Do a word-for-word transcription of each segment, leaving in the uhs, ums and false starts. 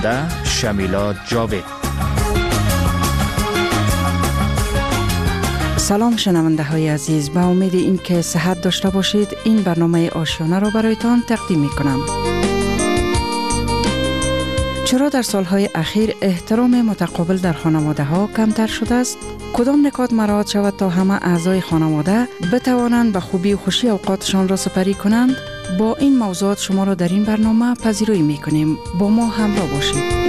گوینده شمیلا جاوید. سلام شنونده های عزیز، با امید این که صحت داشته باشید این برنامه آشیانه را برایتان تقدیم می کنم. چرا در سالهای اخیر احترام متقابل در خانواده ها کمتر شده است؟ کدام نکات مراعات شود تا همه اعضای خانواده بتوانند به خوبی و خوشی اوقاتشان را سپری کنند؟ با این موضوعات شما را در این برنامه پذیرایی می کنیم. با ما همراه باشید.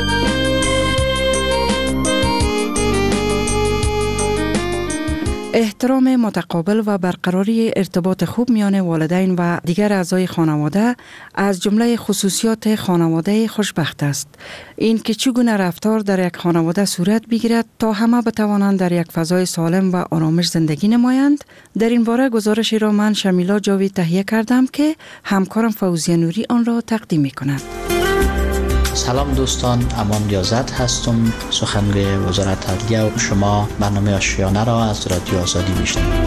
احترام متقابل و برقراری ارتباط خوب میان والدین و دیگر اعضای خانواده از جمله خصوصیات خانواده خوشبخت است. این که چگونه رفتار در یک خانواده صورت بگیرد تا همه بتوانند در یک فضای سالم و آرامش زندگی نمایند، در این باره گزارشی را من شمیلا جاوید تهیه کردم که همکارم فوزیه نوری آن را تقدیم می‌کند. سلام دوستان، امان ریاضت هستم، سخنگوی وزارت عدلیه و شما برنامه آشیانه را از رادیو آزادی میشنوید.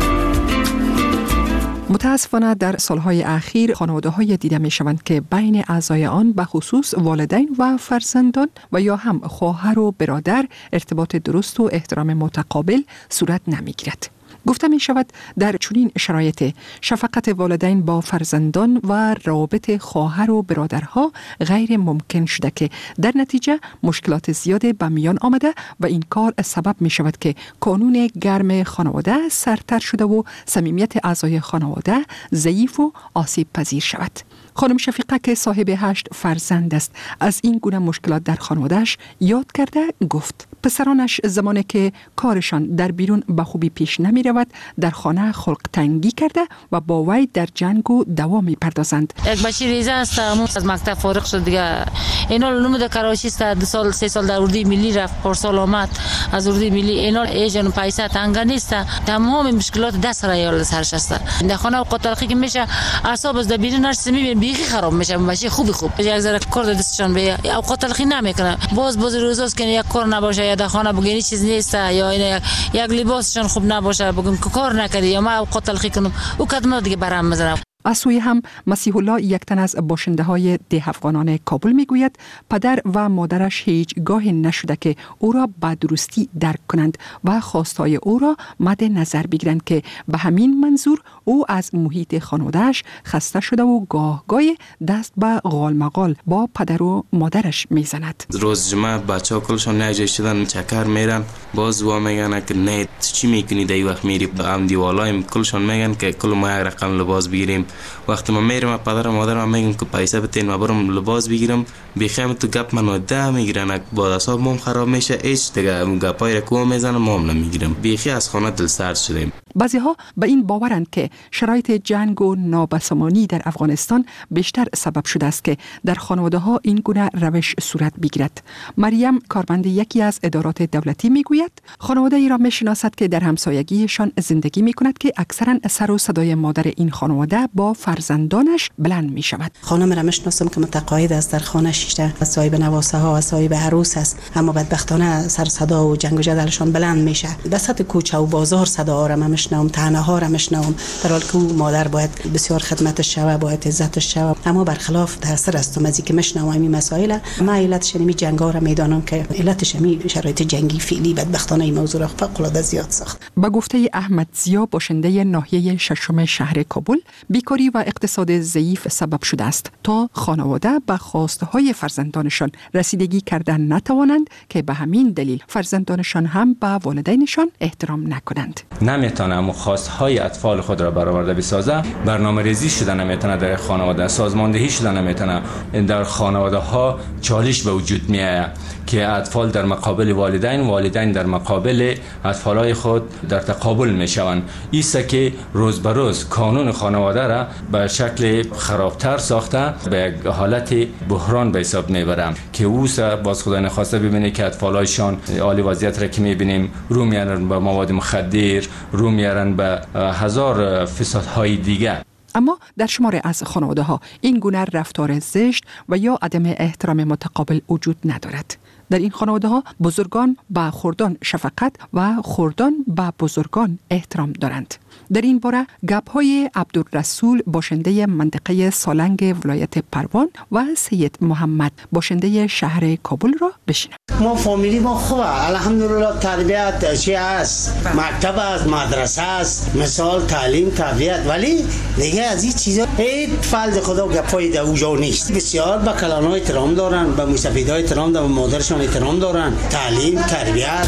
متاسفانه در سالهای اخیر خانواده‌های دیده می‌شوند که بین اعضای آن به خصوص والدین و فرزندان و یا هم خواهر و برادر ارتباط درست و احترام متقابل صورت نمی‌گیرد. گفته می شود در چنین شرایط شفقت والدین با فرزندان و روابط خواهر و برادرها غیر ممکن شده که در نتیجه مشکلات زیاده به میان آمده و این کار سبب می شود که کانون گرم خانواده سرتر شده و صمیمیت اعضای خانواده ضعیف و آسیب پذیر شود. خانم شفیقه که صاحب هشت فرزند است از این گونه مشکلات در خانوادهش یاد کرده گفت پسرانش زمانی که کارشان در بیرون به خوبی پیش نمی رود در خانه خلق تنگی کرده و با وی در جنگ و دعوا می پردازند. یک بچه ریزه است، از مکتب فارغ شد دیگه، اینا علوم در کراچی است، دو سال سه سال در اردوی ملی رفت، پارسال آمد از اردوی ملی، اینا ایجن پیسه تنگ نیست، تمام مشکلات دست ریال سرش است. در خانه اوقات تلخی که میشه اعصاب از بیرون نرسه میبین بیخی خراب میشه، بچه خوبی خوب یک ذره کار دستشان به اوقات تلخی نمیکنه، باز باز روزاست که یک کار نباشه یا در خانه بگینی چیز نیست یا اینا یک لباسشان خوب نباشه بگم که کار نکردی یا ما اوقات تلخی کنم او کدوم دیگه برام میزنم. از سوی هم مسیح الله یک تن از باشنده های ده افغانان کابل میگوید پدر و مادرش هیچ گاهی نشده که او را به درستی درک کنند و خواستهای او را مد نظر بگیرند که به همین منظور او از محیط خانوادهش خسته شده و گاه گاهی دست به غال مغال با پدر و مادرش میزند. روز جمعه بچه ها کلشان نجای شدن چکر میرن، باز وا میگن که نه چی میکنی در وقت میری هم دیوالایم، کلشان میگن که کل ما یک رقم لباس بگیریم. وقتی من میرم پدر و مادرم میگن که پیسه بتین ما برم لباس بگیرم، بیخیم تو گپ منو ده میگیرن، با اعصاب مام خراب میشه، هیچ دیگه گپای رکو میزنم مام نمیگیرم، بیخی از خانه دل سرد شدیم. بعضی ها به این باورند که شرایط جنگ و نابسامانی در افغانستان بیشتر سبب شده است که در خانواده ها این گونه روش صورت بگیرد. مریم کارمند یکی از ادارات دولتی میگوید خانواده ای را میشناسد که در همسایگیشان زندگی میکند که اکثرا سر و صدای مادر این خانواده با فرزندانش بلند می شود. خانم را میشناسم که متقاعد است در خانه شیشته و صاحب نواسه ها و صاحب عروس است، اما بدبختانه سر صدا و جنگ و جدلشان بلند میشه. وسط کوچه و بازار صدا را میشنوم، طعنه ها را میشنوم، در حالی که مادر باید بسیار خدمتش شوه، باید عزتش شوه، اما برخلاف تاثیر است از اینکه میشنوم این مسائل. ما علتش می جنگا را میدانم که علتش می شرایط جنگی فعلی بدبختانه این موضوع را فوق العاده زیاد ساخت. با گفته احمد زیا باشنده ناحیه ششم شهر کابل، بیکاری و اقتصاد ضعیف سبب شده است تا خانواده به خواستهای فرزندانشان رسیدگی کردن نتوانند که به همین دلیل فرزندانشان هم به والدینشان احترام نکنند. نمیتونه خواستهای اطفال خود را برآورده بسازه، برنامه‌ریزی شده نمیتونه در خانواده، سازماندهی شده نمیتونه. در خانواده ها چالش به وجود میاد که اطفال در مقابل والدین، والدین در مقابل اطفالای خود در تقابل میشوند. ایسا که روز به روز کانون خانواده را به شکل خرابتر ساخته به حالت بحران به حساب میبرم که اوسا باز خدا نخواسته ببینه که اطفالایشان عالی وضعیت را که میبینیم رو میارن به مواد مخدر، رو میارن به هزار فسادهای دیگه. اما در شمار از خانواده ها این گونه رفتار زشت و یا عدم احترام متقابل وجود ندارد. در این خانواده ها بزرگان به خردان شفقت و خردان به بزرگان احترام دارند. در این باره گپ های عبدالرسول باشنده منطقه سالنگ ولایت پروان و سید محمد باشنده شهر کابل را بشنوید. ما فامیلی ما خوبه، الحمدلله. تربیت چی است، مکتب است، مدرسه است، مثال تعلیم، تربیت، ولی دیگه از این چیزا هیچ فضل خدا گپای در اونجا نیست. بسیار به کلان‌ها احترام دارن، به موسیقی‌ها احترام دارن، به مادرشان احترام دارن، تعلیم، تربیت.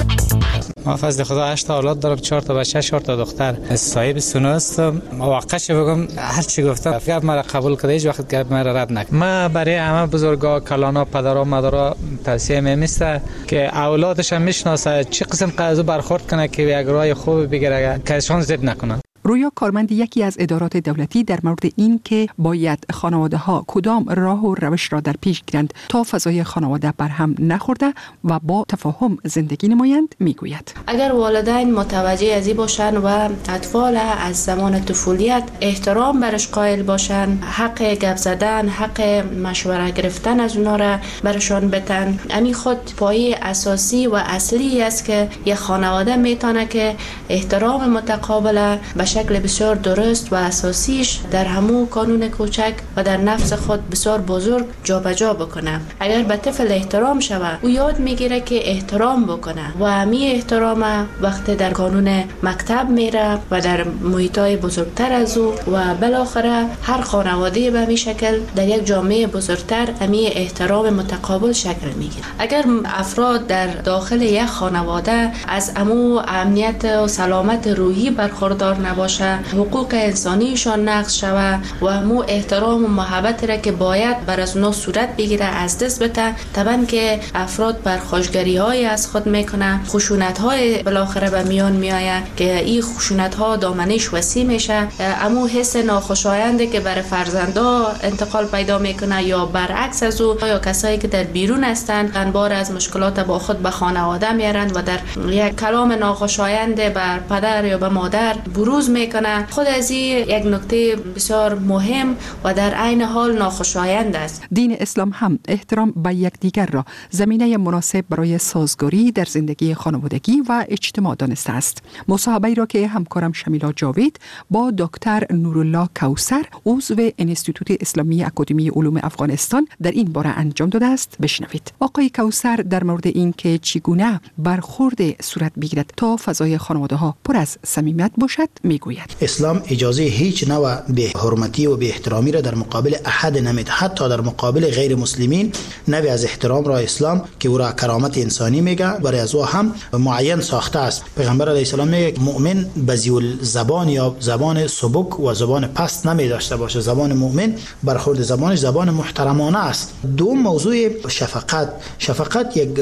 ما فضل خدا هشت تا اولاد دارم، چهار تا بچه، چهار تا دختر. صاحب سونه هستم. واقعش بگم هر چی گفتم گپ مرا قبول کرده، هیچ وقت گپ مرا رد نکرد. ما برای همه بزرگا، کلانا، پدرها، مادرها توصیه می‌کنم که اولادش هم میشناسه چه قسم قضا برخورد کنه که یک راه خوب بگیره که ازشان ضد نکنن. رویا کارمند یکی از ادارات دولتی در مورد این که باید خانواده ها کدام راه و روش را در پیش گیرند تا فضای خانواده برهم نخورده و با تفاهم زندگی نمایند میگوید: اگر والدین متوجه ازی باشند و اطفال از زمان طفولیت احترام برش قائل باشند، حق گپ زدن، حق مشوره گرفتن از اونا را برشان بتن، امی خود پایه اساسی و اصلی است که یک خانواده میتونه که احترام متقابل به شکل بسیار درست و اساسیش در همو کانون کوچک و در نفس خود بسیار بزرگ جابجا بکنه. اگر به طفل احترام شود، او یاد میگیره که احترام بکنه و همی احترام وقت در کانون مکتب میره و در محیطای بزرگتر از او و بالاخره هر خانواده به همین شکل در یک جامعه بزرگتر همی احترام متقابل شکل میگیره. اگر افراد در داخل یک خانواده از امو امنیت و سلامت روحی برخوردار نباشه، حقوق انسانیشان نقض شوه و همو احترام و محبت را که باید بر از اونا صورت بگیره از دست بده، طبعا که افراد پرخاشگری های از خود میکنه، خشونت های بالاخره به میان میآید که این خشونت ها دامنش وسیع میشه، همو حس ناخوشاینده که برای فرزندا انتقال پیدا میکنه یا برعکس از او، یا کسایی که در بیرون هستند انبار از مشکلات با خود به خانواده میارند و در یک کلام ناخوشاینده بر پدر یا به مادر بروز میکنه. خود از این یک نکته بسیار مهم و در عین حال ناخوشایند است. دین اسلام هم احترام به یکدیگر را زمینه مناسب برای سازگاری در زندگی خانوادگی و اجتماع دانسته است. مصاحبه‌ای را که همکارم شمیلا جاوید با دکتر نورالله کوثر، عضو انستیتوت اسلامی اکادمی علوم افغانستان در این باره انجام داده است بشنوید. آقای کوثر در مورد این که چگونه برخورد صورت بگیرد تا فضای خانواده ها پر از صمیمیت باشد میگوید: اسلام اجازه هیچ نوع به حرمتی و به احترامی را در مقابل احد نمیده، حتی در مقابل غیر مسلمین. نوع از احترام را اسلام که او را کرامت انسانی میگه برای از او هم معین ساخته است. پیغمبر علیه السلام میگه مؤمن بذیول زبان یا زبان سبک و زبان پست نمی داشته باشه. زبان مؤمن برخورد زبانش زبان محترمانه است. دوم موضوع شفقت. شفقت یک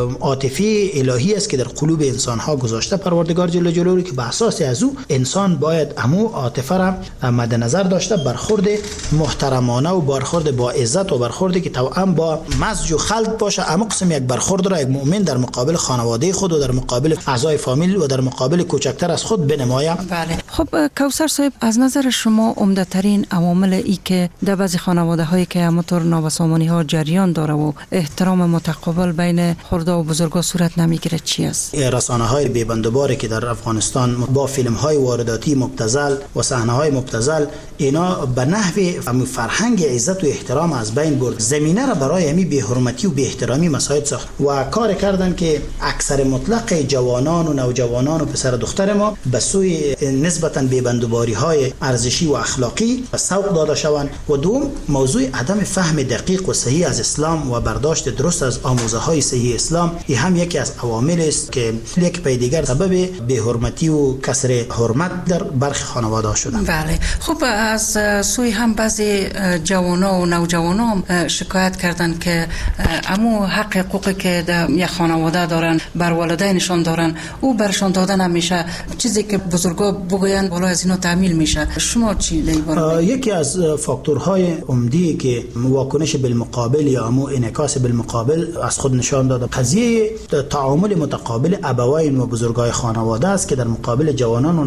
عاطفه الهی است که در قلوب انسان ها گذاشته پروردگار جل جلاله که به اساس از او انسان باید همو عاطفه را مد نظر داشته، برخورد محترمانه و برخورد با عزت و برخوردی که توأم با مزج و خلط باشه. اما قسم یک برخورد را یک مؤمن در مقابل خانواده خود و در مقابل اعضای فامیل و در مقابل کوچکتر از خود بنماید. بله. خب کوثر صاحب، از نظر شما عمده ترین عوامل ای که در بعضی خانواده هایی که همونطور نابسامانی ها جریان داره و احترام متقابل بین خرده و بزرگا صورت نمیگیره چی است؟ رسانه های بی‌بندوباری که در افغانستان با فیلم های وارداتی مبتذل و صحنه های مبتذل، اینا به نحو فرهنگ عزت و احترام از بین برد. زمینه را برای همین بی حرمتی و بی احترامی مساعد ساخت و کار کردن که اکثر مطلق جوانان و نوجوانان و پسر دختر ما به سوی نسبتاً بی‌بندوباری های ارزشی و اخلاقی و سوق داده شوند. و دوم موضوع عدم فهم دقیق و صحیح از اسلام و برداشت درست از آموزه های صحیح اسلام، این هم یکی از عوامل است که یک پای دیگر سبب بی حرمتی و کسر حرمت در برخی خانواده شدن. بله. خب از سوی هم بعضی جوانا و نوجوانا هم شکایت کردن که امو حق حقوقی که در یک خانواده دارن بر والدینشان دارن او برشان داده نمیشه، چیزی که بزرگا بگوین بالا از اینو تعمیل میشه. شما چی دیگه؟ یکی از فاکتورهای عمده که واکنش بالمقابل یا امو انعکاس بالمقابل از خود نشان داده قضیه تعامل متقابل ابوین و بزرگای خانواده است که در مقابل جوانان و نوجوانان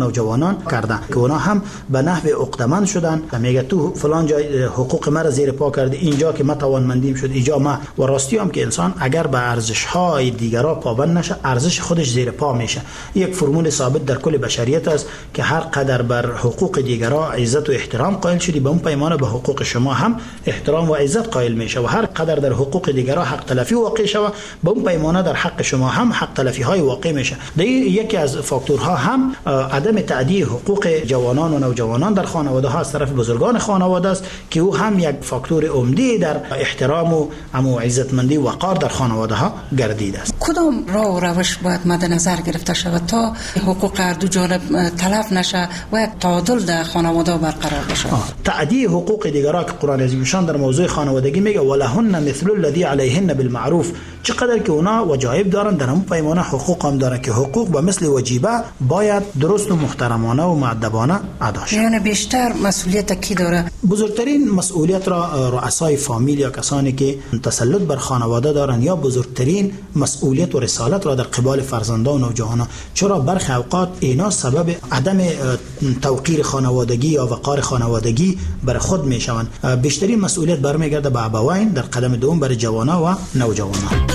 جوانان کرده که اونا هم به نحو عقده‌مند شدن، میگه تو فلان جای حقوق مرا زیر پا کرده، اینجا که ما توانمندیم شد، اینجا ما. و راستی هم که انسان اگر به ارزش‌های دیگرا پابند نشه، ارزش خودش زیر پا میشه. یک فرمول ثابت در کل بشریت است که هر قدر بر حقوق دیگرا عزت و احترام قائل شدی، به اون پیمانه به حقوق شما هم احترام و عزت قائل میشه. و هر قدر در حقوق دیگرا حق تلفی واقع شود، به اون پیمانه در حق شما هم حق تلفی های واقع میشه. دیگه یکی از فاکتورها هم عدم تعدی حقوق جوانان و نوجوانان در خانواده ها از طرف بزرگان خانواده است که او هم یک فاکتور عمده در احترام و امو عزتمندی و وقار در خانواده ها گردیده است. کدام راه و روش باید مد نظر گرفته شود تا حقوق هر دو جانب تلف نشه و یک تعادل در خانواده برقرار بشه؟ تعدی حقوق دیگران که قرآن عظیمشان در موضوع خانوادگی میگه ولهن مثل الذی علیهن بالمعروف، چقدر که اونا وجایب دارن در همون پیمانه حقوق هم دارن که حقوق به مثل وجیبه باید درست و محترمانه و مؤدبانه ادا شود. یعنی بیشتر مسئولیت کی داره؟ بزرگترین مسئولیت را رؤسای فامیل یا کسانی که تسلط بر خانواده دارن یا بزرگترین مسئولیت و رسالت را در قبال فرزندان و نوجوانان، چرا برخی اوقات اینا سبب عدم توقیر خانوادگی یا وقار خانوادگی بر خود میشوند. بیشترین مسئولیت برمیگرده به ابوین، در قدم دوم بر جوانان و نوجوانان.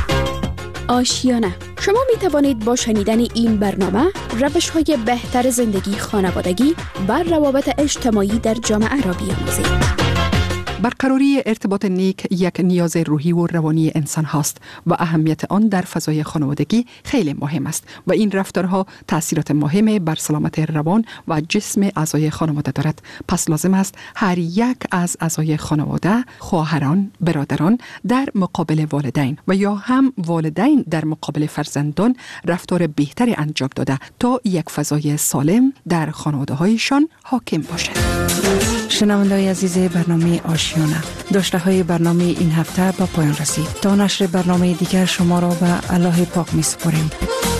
آشیانه. شما می توانید با شنیدن این برنامه روش‌های بهتر زندگی خانوادگی و روابط اجتماعی در جامعه را بیاموزید. برقراری ارتباط نیک یک نیاز روحی و روانی انسان هاست و اهمیت آن در فضای خانوادگی خیلی مهم است و این رفتارها تأثیرات مهمی بر سلامت روان و جسم اعضای خانواده دارد. پس لازم است هر یک از اعضای خانواده، خواهران، برادران در مقابل والدین و یا هم والدین در مقابل فرزندان رفتار بهتری انجام داده تا یک فضای سالم در خانواده هایشان حاکم باشد. شنونده‌های عزیز برنامه آشیانه، داشته های برنامه این هفته با پایان رسید. تا نشر برنامه دیگر شما را به الله پاک می سپاریم.